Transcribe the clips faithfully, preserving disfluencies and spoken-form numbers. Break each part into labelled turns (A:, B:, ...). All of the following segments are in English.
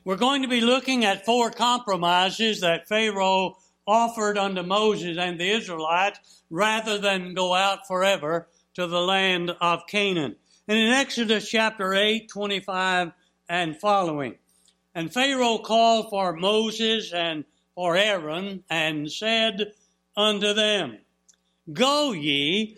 A: We're going to be looking at four compromises that Pharaoh offered unto Moses and the Israelites rather than go out forever to the land of Canaan. And in Exodus chapter eight, twenty-five and following, and Pharaoh called for Moses and for Aaron and said unto them, Go ye,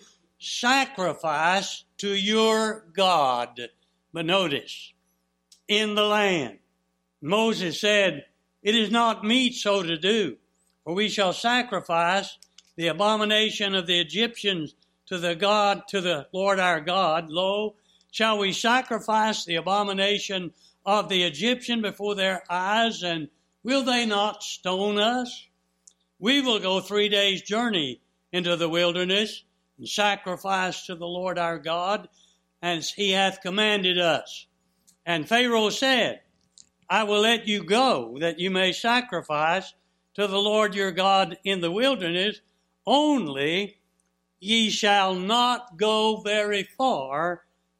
A: sacrifice to your God. But notice, in the land. Moses said, It is not meet so to do, for we shall sacrifice the abomination of the Egyptians to the God, to the Lord our God. Lo, shall we sacrifice the abomination of the Egyptian before their eyes, and will they not stone us? We will go three days' journey into the wilderness and sacrifice to the Lord our God, as he hath commanded us. And Pharaoh said, I will let you go, that you may sacrifice to the Lord your God in the wilderness, only ye shall not go very far.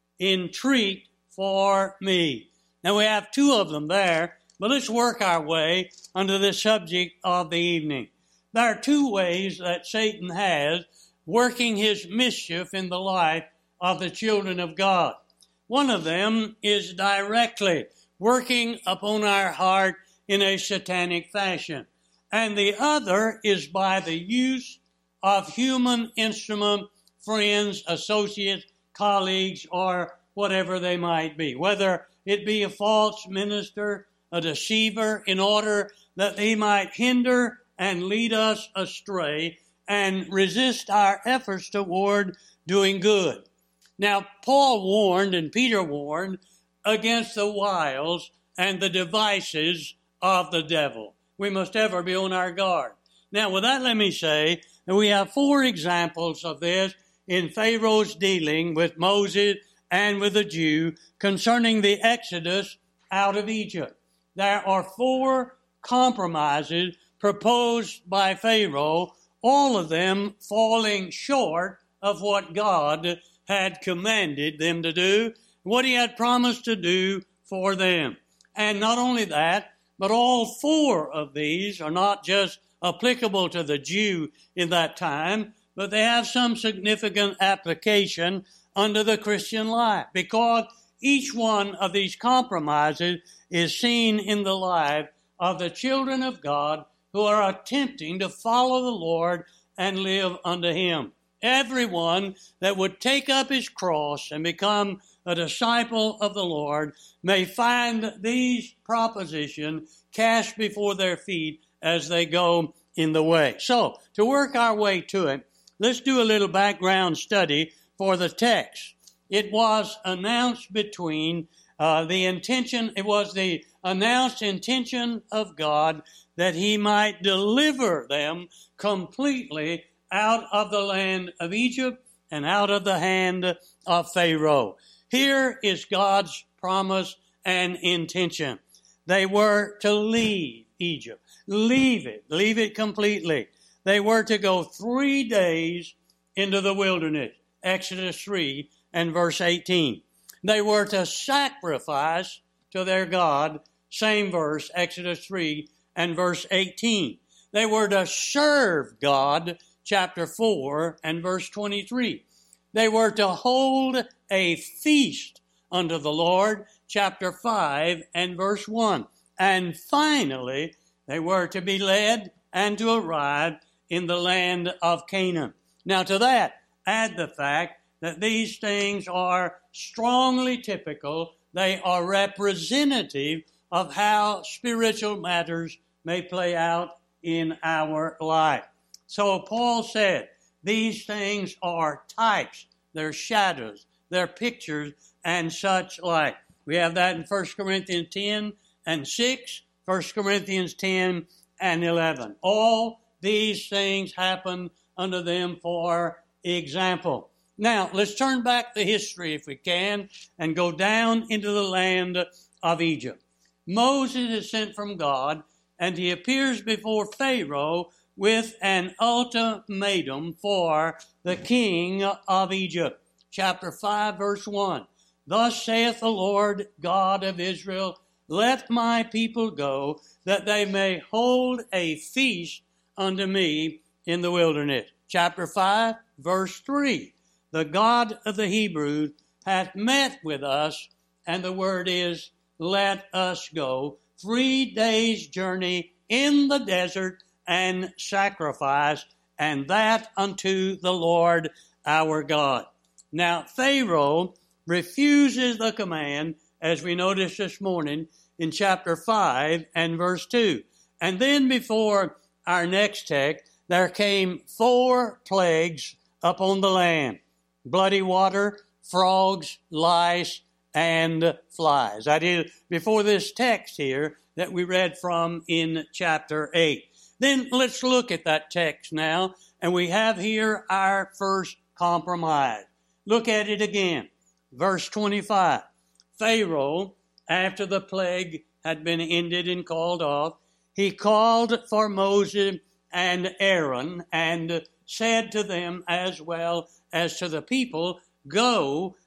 A: Entreat for me. Now we have two of them there, but let's work our way under the subject of the evening. There are two ways that Satan has working his mischief in the life of the children of God. One of them is directly working upon our heart in a satanic fashion. And the other is by the use of human instrument, friends, associates, colleagues, or whatever they might be. Whether it be a false minister, a deceiver, in order that they might hinder and lead us astray and resist our efforts toward doing good. Now, Paul warned and Peter warned against the wiles and the devices of the devil. We must ever be on our guard. Now, with that, let me say that we have four examples of this in Pharaoh's dealing with Moses and with the Jew concerning the exodus out of Egypt. There are four compromises proposed by Pharaoh, all of them falling short of what God had commanded them to do, what he had promised to do for them. And not only that, but all four of these are not just applicable to the Jew in that time, but they have some significant application under the Christian life, because each one of these compromises is seen in the life of the children of God who are attempting to follow the Lord and live unto him. Everyone that would take up his cross and become a disciple of the Lord may find these propositions cast before their feet as they go in the way. So, to work our way to it, let's do a little background study for the text. It was announced between uh, the intention, it was the announced intention of God that he might deliver them completely out of the land of Egypt and out of the hand of Pharaoh. Here is God's promise and intention. They were to leave Egypt. Leave it. Leave it completely. They were to go three days into the wilderness. Exodus three and verse eighteen. They were to sacrifice to their God. Same verse, Exodus three and verse eighteen. They were to serve God. Chapter four and verse twenty-three. They were to hold a feast unto the Lord. Chapter five and verse one. And finally, they were to be led and to arrive in the land of Canaan. Now to that, add the fact that these things are strongly typical. They are representative of how spiritual matters may play out in our life. So Paul said, these things are types, they're shadows, they're pictures, and such like. We have that in First Corinthians ten and six, First Corinthians ten and eleven. All these things happen unto them for example. Now, let's turn back the history, if we can, and go down into the land of Egypt. Moses is sent from God, and he appears before Pharaoh with an ultimatum for the king of Egypt. Chapter five, verse one. Thus saith the Lord God of Israel, let my people go, that they may hold a feast unto me in the wilderness. Chapter five, verse three. The God of the Hebrews hath met with us, and the word is, let us go. Three days' journey in the desert and sacrifice, and that unto the Lord our God. Now, Pharaoh refuses the command, as we noticed this morning in chapter five and verse two. And then before our next text, there came four plagues upon the land: bloody water, frogs, lice, and flies. That is before this text here that we read from in chapter eight. Then let's look at that text now, and we have here our first compromise. Look at it again. Verse twenty-five. Pharaoh, after the plague had been ended and called off, he called for Moses and Aaron and said to them as well as to the people, go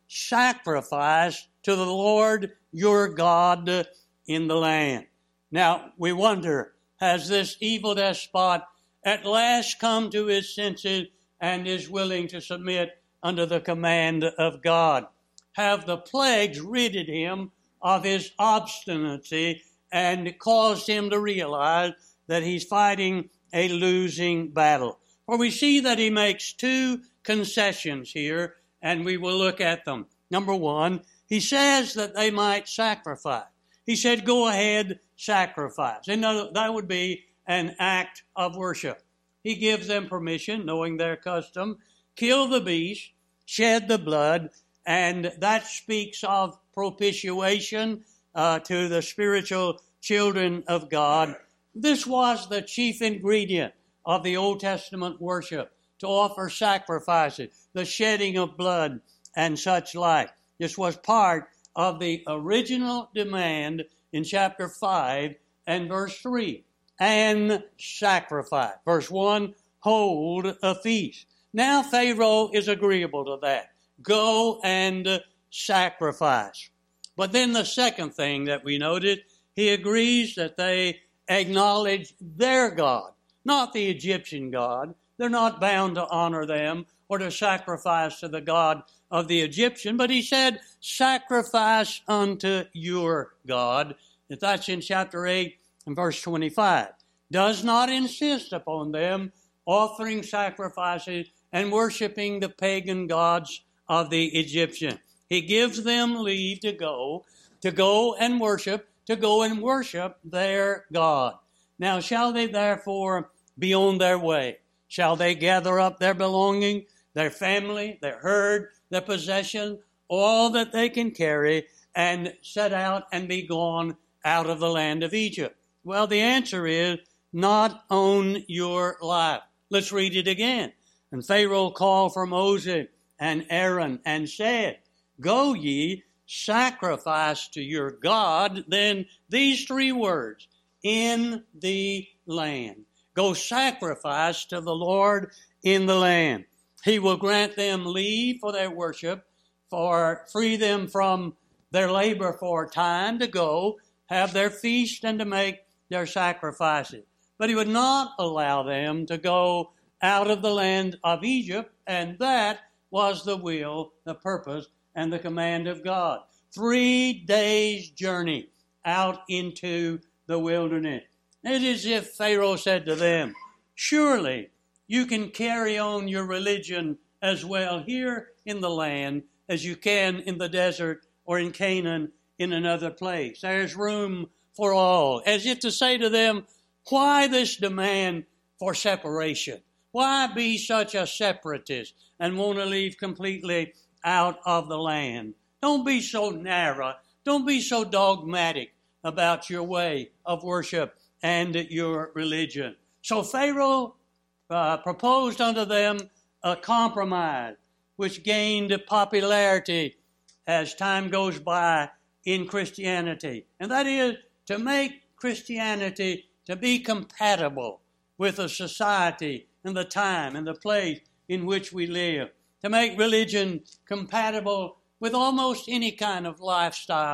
A: sacrifice to the Lord your God in the land. Now, we wonder, has this evil despot at last come to his senses and is willing to submit under the command of God? Have the plagues ridded him of his obstinacy and caused him to realize that he's fighting a losing battle? For we see that he makes two concessions here, and we will look at them. Number one, he says that they might sacrifice. He said, go ahead, sacrifice. And that would be an act of worship. He gives them permission, knowing their custom, kill the beast, shed the blood, and that speaks of propitiation uh, to the spiritual children of God. This was the chief ingredient of the Old Testament worship, to offer sacrifices, the shedding of blood, and such like. This was part of the original demand in chapter five and verse three. And sacrifice. Verse one, hold a feast. Now Pharaoh is agreeable to that. Go and sacrifice. But then the second thing that we noted, he agrees that they acknowledge their God, not the Egyptian God. They're not bound to honor them or to sacrifice to the God of the Egyptian, but he said, sacrifice unto your God. That's in chapter eight and verse twenty-five. Does not insist upon them offering sacrifices and worshiping the pagan gods of the Egyptian. He gives them leave to go, to go and worship, to go and worship their God. Now, shall they therefore be on their way? Shall they gather up their belonging, their family, their herd, their possession, all that they can carry, and set out and be gone out of the land of Egypt? Well, the answer is, not on your life. Let's read it again. And Pharaoh called for Moses and Aaron and said, go ye, sacrifice to your God. Then these three words, in the land. Go sacrifice to the Lord in the land. He will grant them leave for their worship, for free them from their labor for a time to go, have their feast, and to make their sacrifices. But he would not allow them to go out of the land of Egypt, and that was the will, the purpose, and the command of God. Three days' journey out into the wilderness. It is as if Pharaoh said to them, surely you can carry on your religion as well here in the land as you can in the desert or in Canaan in another place. There's room for all. As if to say to them, why this demand for separation? Why be such a separatist and want to leave completely out of the land? Don't be so narrow. Don't be so dogmatic about your way of worship and your religion. So Pharaoh uh, proposed unto them a compromise which gained popularity as time goes by in Christianity. And that is to make Christianity to be compatible with the society and the time and the place in which we live. To make religion compatible with almost any kind of lifestyle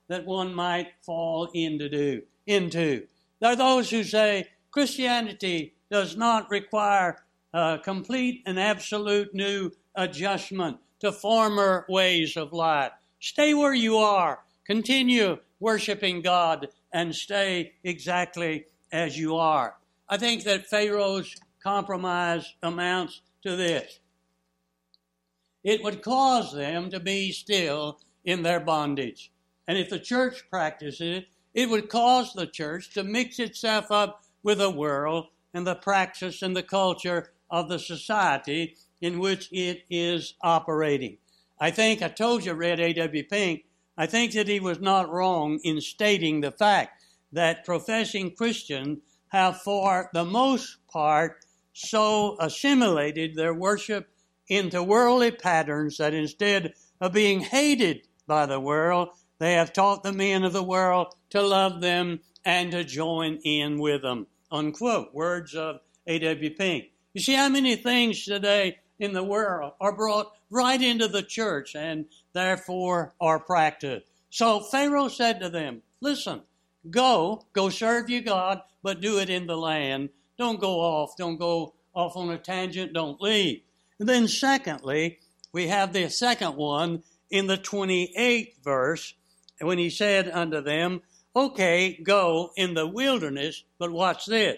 A: that one might fall into. Do, into. There are those who say Christianity does not require a complete and absolute new adjustment to former ways of life. Stay where you are. Continue worshiping God and stay exactly as you are. I think that Pharaoh's compromise amounts to this. It would cause them to be still in their bondage. And if the church practices it, it would cause the church to mix itself up with the world and the practice and the culture of the society in which it is operating. I think, I told you I read A W Pink, I think that he was not wrong in stating the fact that professing Christians have for the most part so assimilated their worship into worldly patterns that instead of being hated by the world, they have taught the men of the world to love them and to join in with them. Unquote. Words of A W Pink. You see how many things today in the world are brought right into the church and therefore are practiced. So Pharaoh said to them, listen, go, go serve your God, but do it in the land. Don't go off, don't go off on a tangent, don't leave. And then secondly, we have the second one in the twenty-eighth verse, when he said unto them, okay, go in the wilderness, but watch this,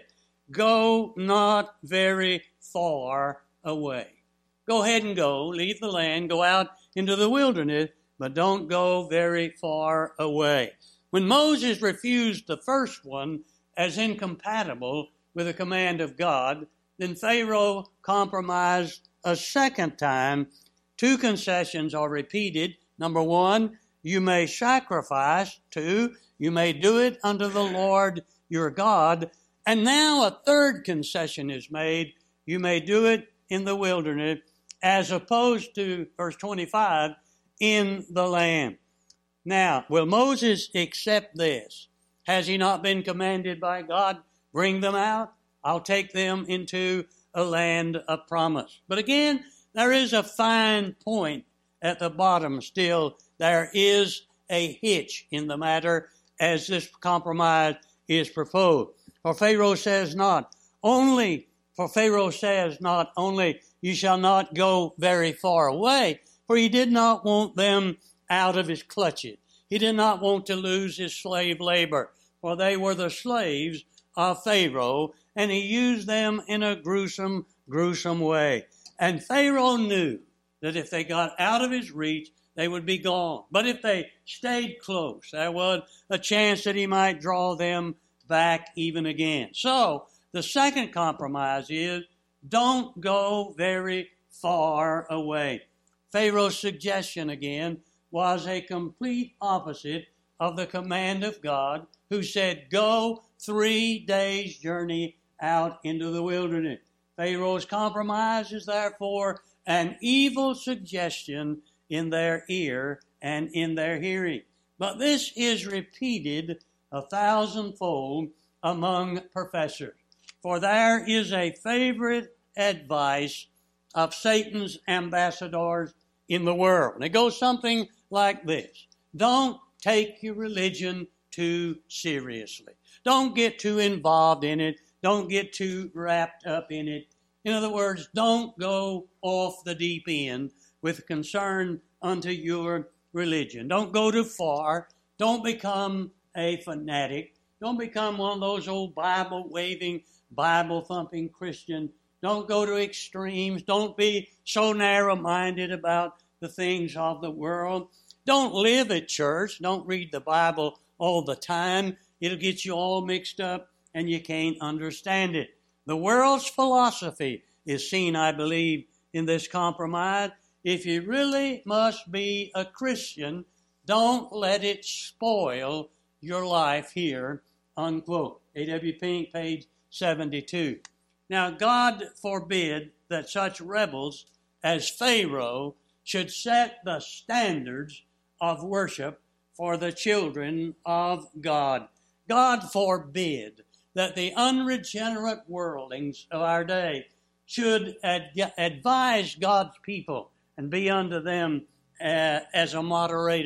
A: go not very far away. Go ahead and go, leave the land, go out into the wilderness, but don't go very far away. When Moses refused the first one as incompatible with the command of God, then Pharaoh compromised a second time. Two concessions are repeated. Number one, you may sacrifice. Two, you may do it unto the Lord your God. And now a third concession is made. You may do it in the wilderness, as opposed to, verse twenty-five, in the land. Now, will Moses accept this? Has he not been commanded by God, bring them out? I'll take them into a land of promise. But again, there is a fine point at the bottom still. There is a hitch in the matter as this compromise is proposed. For Pharaoh says not only, for Pharaoh says not only, you shall not go very far away, for he did not want them out of his clutches. He did not want to lose his slave labor, for they were the slaves of Pharaoh, and he used them in a gruesome, gruesome way. And Pharaoh knew that if they got out of his reach, they would be gone. But if they stayed close, there was a chance that he might draw them back even again. So the second compromise is, don't go very far away. Pharaoh's suggestion again was a complete opposite of the command of God, who said, go three days' journey out into the wilderness. Pharaoh's compromise is therefore an evil suggestion in their ear and in their hearing. But this is repeated a thousandfold among professors. For there is a favorite advice of Satan's ambassadors in the world. And it goes something like this. Don't take your religion too seriously. Don't get too involved in it. Don't get too wrapped up in it. In other words, don't go off the deep end with concern unto your religion. Don't go too far. Don't become a fanatic. Don't become one of those old Bible-waving, Bible-thumping Christians. Don't go to extremes. Don't be so narrow-minded about the things of the world. Don't live at church. Don't read the Bible all the time. It'll get you all mixed up and you can't understand it. The world's philosophy is seen, I believe, in this compromise. If you really must be a Christian, don't let it spoil your life here, unquote. A W Pink, page seventy-two. Now, God forbid that such rebels as Pharaoh should set the standards of worship for the children of God. God forbid that the unregenerate worldlings of our day should ad- advise God's people and be unto them uh, as a moderator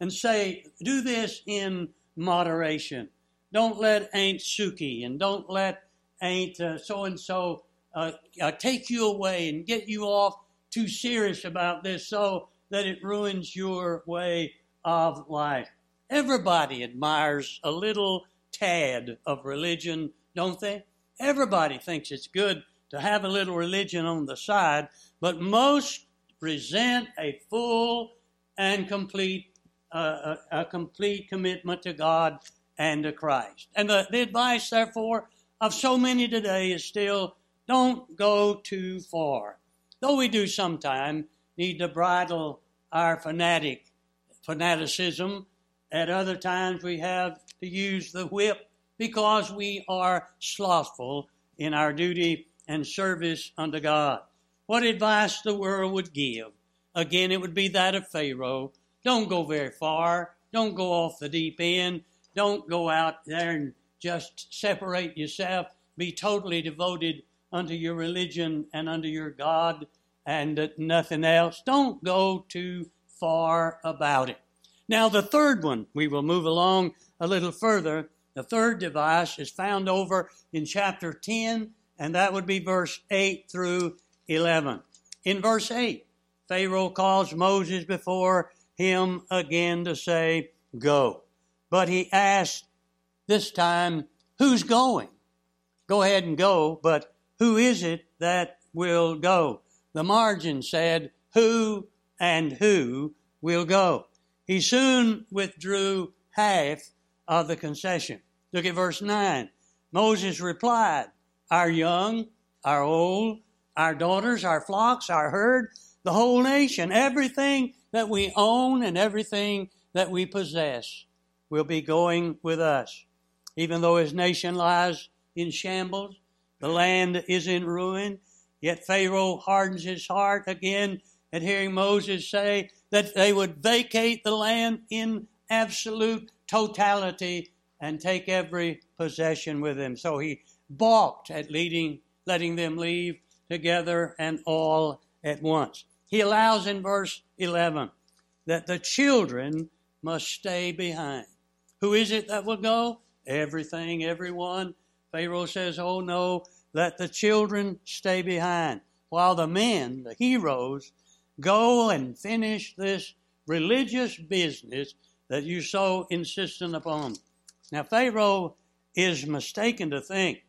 A: and say, do this in moderation. Don't let Aunt Suki and don't let Aunt uh, so-and-so uh, uh, take you away and get you off too serious about this so that it ruins your way of life. Everybody admires a little tad of religion, don't they? Everybody thinks it's good to have a little religion on the side, but most resent a full and complete uh, a, a complete commitment to God and to Christ. And the, the advice, therefore, of so many today is still, don't go too far. Though we do sometimes need to bridle our fanatic fanaticism, at other times we have to use the whip because we are slothful in our duty and service unto God. What advice the world would give? Again, it would be that of Pharaoh. Don't go very far. Don't go off the deep end. Don't go out there and just separate yourself. Be totally devoted unto your religion and unto your God and nothing else. Don't go too far about it. Now, the third one, we will move along a little further. The third device is found over in chapter ten, and that would be verse eight through eleven. In verse eight, Pharaoh calls Moses before him again to say, go. But he asked this time, who's going? Go ahead and go, but who is it that will go? The margin said, who and who will go? He soon withdrew half of the concession. Look at verse nine. Moses replied, our young, our old, our daughters, our flocks, our herd, the whole nation, everything that we own and everything that we possess will be going with us. Even though his nation lies in shambles, the land is in ruin, yet Pharaoh hardens his heart again at hearing Moses say that they would vacate the land in absolute totality and take every possession with them. So he balked at leading, letting them leave together and all at once. He allows in verse eleven that the children must stay behind. Who is it that will go? Everything, everyone. Pharaoh says, oh no, let the children stay behind, while the men, the heroes, go and finish this religious business that you so insistent upon. Now, Pharaoh is mistaken to think,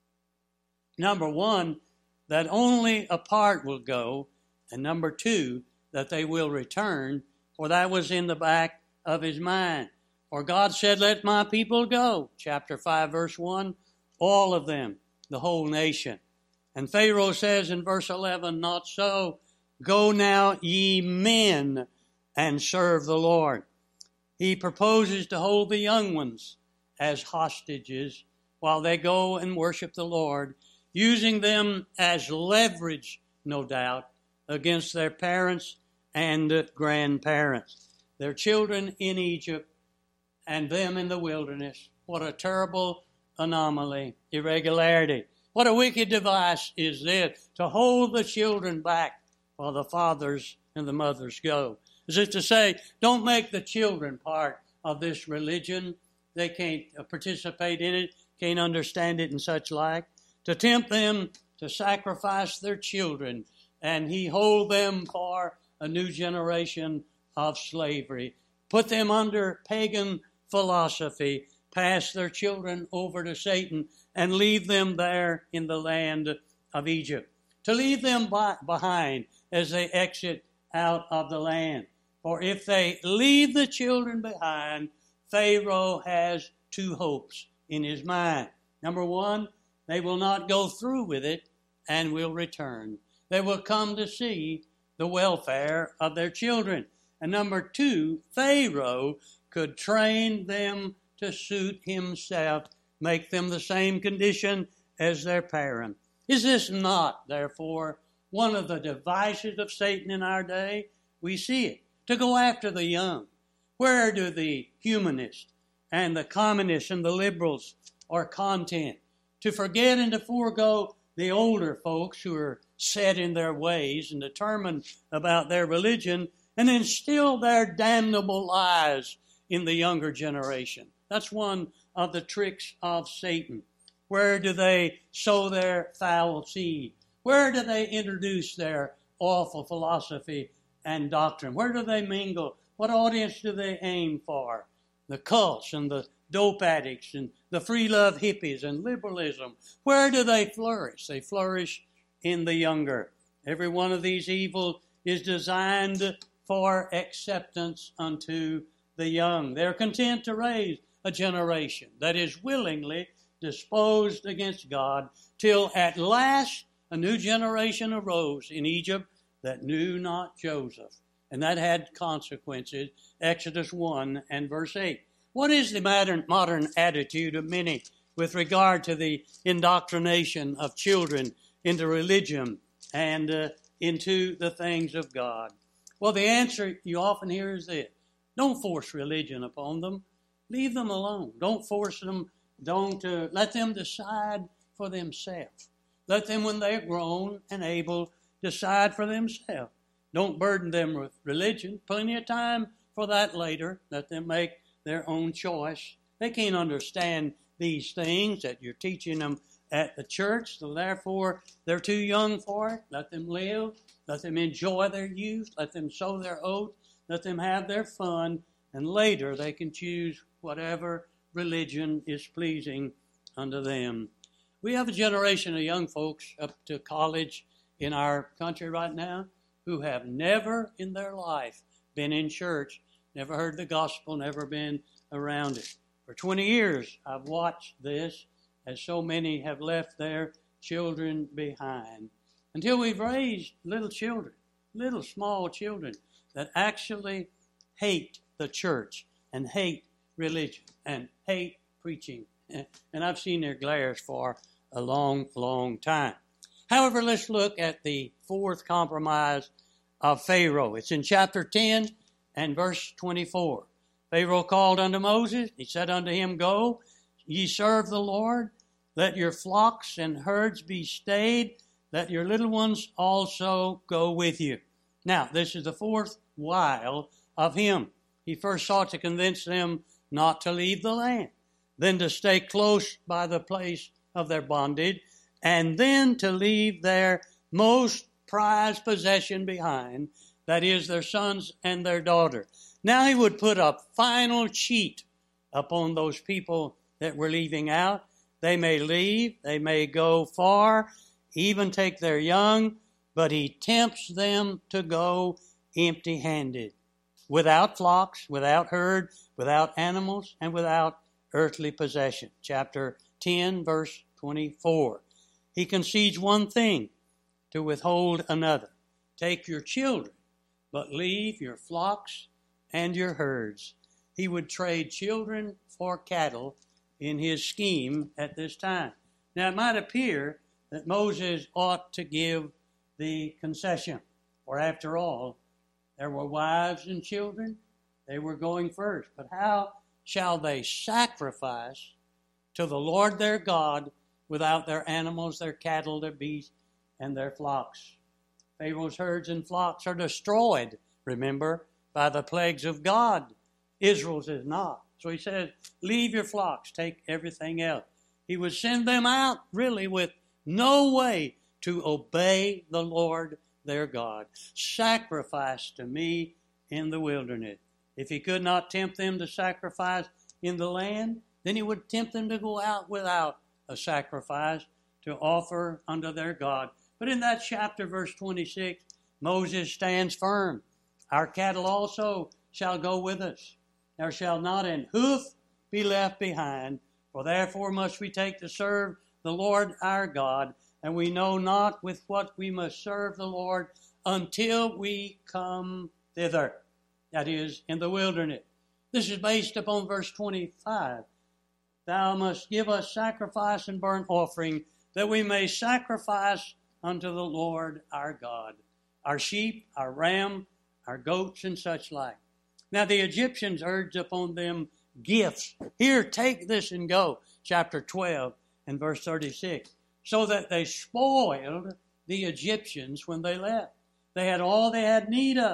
A: number one, that only a part will go, and number two, that they will return, for that was in the back of his mind. For God said, let my people go, chapter five, verse one, all of them, the whole nation. And Pharaoh says in verse eleven, not so, go now ye men and serve the Lord. He proposes to hold the young ones as hostages while they go and worship the Lord, using them as leverage, no doubt, against their parents and grandparents. Their children in Egypt and them in the wilderness. What a terrible anomaly, irregularity. What a wicked device is this, to hold the children back while the fathers and the mothers go. As if to say, don't make the children part of this religion. They can't participate in it, can't understand it and such like. To tempt them to sacrifice their children, and he hold them for a new generation of slavery. Put them under pagan philosophy, pass their children over to Satan, and leave them there in the land of Egypt. To leave them by, behind as they exit out of the land. For if they leave the children behind, Pharaoh has two hopes in his mind. Number one, they will not go through with it and will return. They will come to see the welfare of their children. And number two, Pharaoh could train them to suit himself, make them the same condition as their parent. Is this not, therefore, one of the devices of Satan in our day? We see it, to go after the young. Where do the humanists and the communists and the liberals are content? To forget and to forego the older folks who are set in their ways and determined about their religion, and instill their damnable lies in the younger generation. That's one of the tricks of Satan. Where do they sow their foul seed? Where do they introduce their awful philosophy and doctrine? Where do they mingle? What audience do they aim for? The cults and the dope addicts and the free love hippies and liberalism. Where do they flourish? They flourish in the younger. Every one of these evils is designed for acceptance unto the young. They're content to raise a generation that is willingly disposed against God, till at last a new generation arose in Egypt that knew not Joseph. And that had consequences. Exodus one and verse eight. What is the modern, modern attitude of many with regard to the indoctrination of children into religion and uh, into the things of God? Well, the answer you often hear is this: don't force religion upon them. Leave them alone. Don't force them. Don't uh, let them decide for themselves. Let them, when they're grown and able, decide for themselves. Don't burden them with religion. Plenty of time for that later. Let them make their own choice. They can't understand these things that you're teaching them at the church, so therefore they're too young for it. Let them live. Let them enjoy their youth. Let them sow their oats. Let them have their fun. And later they can choose whatever religion is pleasing unto them. We have a generation of young folks up to college in our country right now who have never in their life been in church, never heard the gospel, never been around it. For twenty years I've watched this as so many have left their children behind, until we've raised little children, little small children that actually hate the church and hate religion and hate preaching. And I've seen their glares for a long, long time. However, let's look at the fourth compromise of Pharaoh. It's in chapter ten and verse twenty-four. Pharaoh called unto Moses. He said unto him, Go, ye serve the Lord. Let your flocks and herds be stayed. Let your little ones also go with you. Now, this is the fourth wile of him. He first sought to convince them not to leave the land, then to stay close by the place of their bondage, and then to leave their most prized possession behind, that is, their sons and their daughters. Now he would put a final cheat upon those people that were leaving out. They may leave, they may go far, even take their young, but he tempts them to go empty-handed, without flocks, without herd, without animals, and without earthly possession. Chapter ten, verse twenty-four. He concedes one thing to withhold another. Take your children, but leave your flocks and your herds. He would trade children for cattle in his scheme at this time. Now, it might appear that Moses ought to give the concession, for after all, there were wives and children. They were going first. But how shall they sacrifice to the Lord their God without their animals, their cattle, their beasts, and their flocks? Pharaoh's herds and flocks are destroyed, remember, by the plagues of God. Israel's is not. So he says, leave your flocks, take everything else. He would send them out really with no way to obey the Lord their God. Sacrifice to me in the wilderness. If he could not tempt them to sacrifice in the land, then he would tempt them to go out without a sacrifice to offer unto their God. But in that chapter, verse twenty-six, Moses stands firm. Our cattle also shall go with us. There shall not an hoof be left behind, for therefore must we take to serve the Lord our God, and we know not with what we must serve the Lord until we come thither. That is, in the wilderness. This is based upon verse twenty-five. Thou must give us sacrifice and burnt offering, that we may sacrifice unto the Lord our God. Our sheep, our ram, our goats, and such like. Now the Egyptians urged upon them gifts. Here, take this and go. Chapter twelve and verse thirty-six. So that they spoiled the Egyptians when they left. They had all they had need of.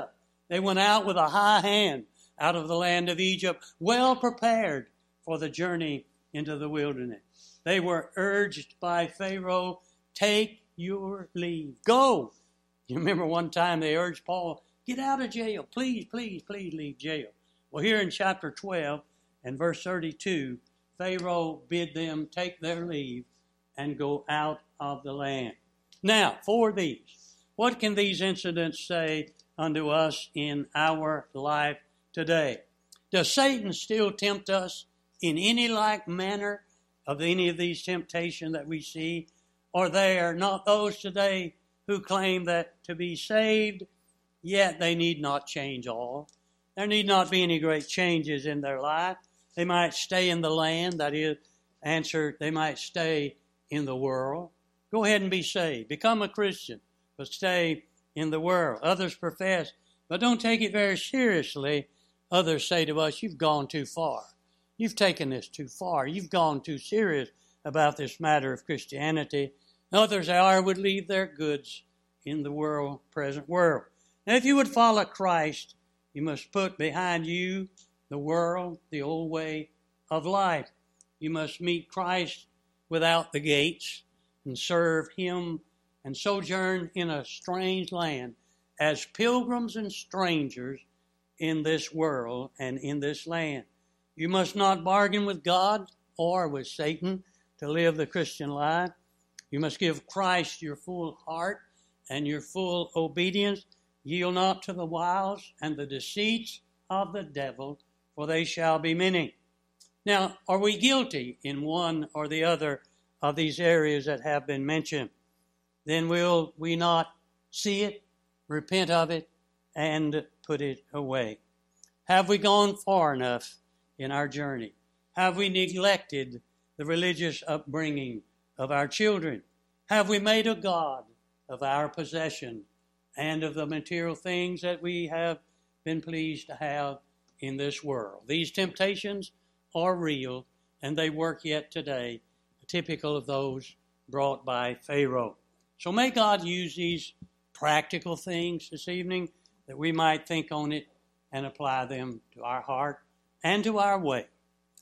A: They went out with a high hand out of the land of Egypt, well prepared for the journey into the wilderness. They were urged by Pharaoh, take your leave. Go. You remember one time they urged Paul, get out of jail. Please, please, please leave jail. Well, here in chapter twelve and verse thirty-two, Pharaoh bid them take their leave and go out of the land. Now, for these, what can these incidents say unto us in our life today? Does Satan still tempt us in any like manner of any of these temptations that we see? Or they are not those today who claim that to be saved, yet they need not change all. There need not be any great changes in their life. They might stay in the land, that is, answer, they might stay in the world. Go ahead and be saved. Become a Christian, but stay in the world. Others profess, but don't take it very seriously. Others say to us, you've gone too far. You've taken this too far. You've gone too serious about this matter of Christianity. Others, however, would leave their goods in the world, present world. Now, if you would follow Christ, you must put behind you the world, the old way of life. You must meet Christ without the gates and serve Him and sojourn in a strange land as pilgrims and strangers in this world and in this land. You must not bargain with God or with Satan to live the Christian life. You must give Christ your full heart and your full obedience. Yield not to the wiles and the deceits of the devil, for they shall be many. Now, are we guilty in one or the other of these areas that have been mentioned? Then will we not see it, repent of it, and put it away? Have we gone far enough in our journey? Have we neglected the religious upbringing of our children? Have we made a god of our possession and of the material things that we have been pleased to have in this world? These temptations are real, and they work yet today, typical of those brought by Pharaoh. So may God use these practical things this evening that we might think on it and apply them to our heart and to our way.